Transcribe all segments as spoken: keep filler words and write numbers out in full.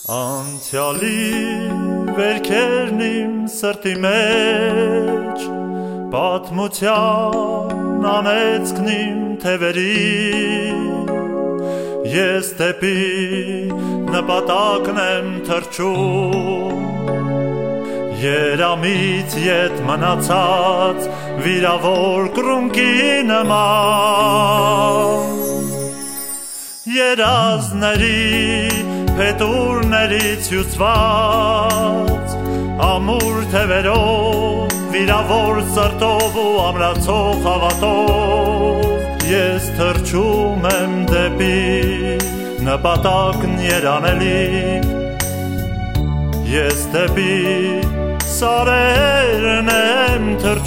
Անցյալի վերքերն իմ սրտի մեջ, պատմության անեծքն իմ թևերի, ես դեպի նպատակն եմ թռչում, երամից ետ մնացած վիրավոր կռունկի նման, երազների փետուրներից հյուսված, ամուր թևերով, վիրավոր սրտով ու ամրացող հավատով, ես թռչում եմ դեպի նպատակն երանելի, ես դեպի սարերն եմ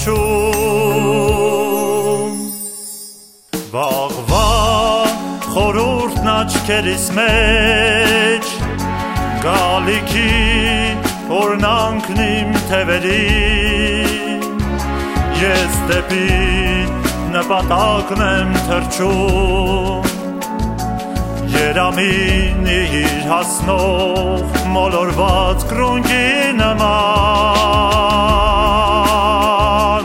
թռչում, վաղվա խորուրդն աչքերիս մեջ, գալիքի օրնանքն իմ թևերին, ես դեպի նպատակն եմ թռչում, երամին իր հասնող մոլորված կռունկի նման,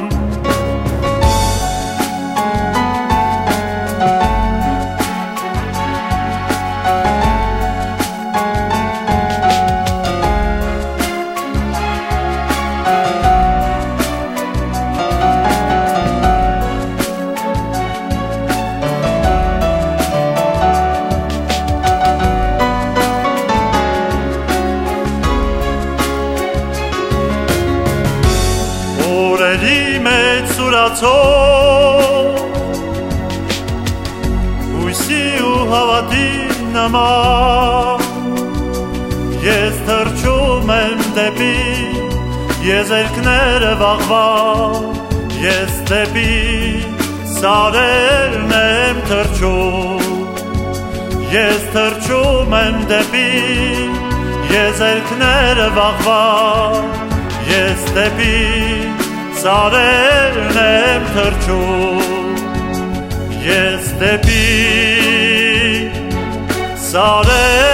մեջ սուրացող հույսի ու հավատի նման, ես թռչում եմ դեպի եզերքները վաղվա, ես դեպի սարերն եմ թռչում, ես թռչում եմ դեպի եզերքները վաղվա, ես դեպի սարերն եմ թռչում, ես դեպի սարերն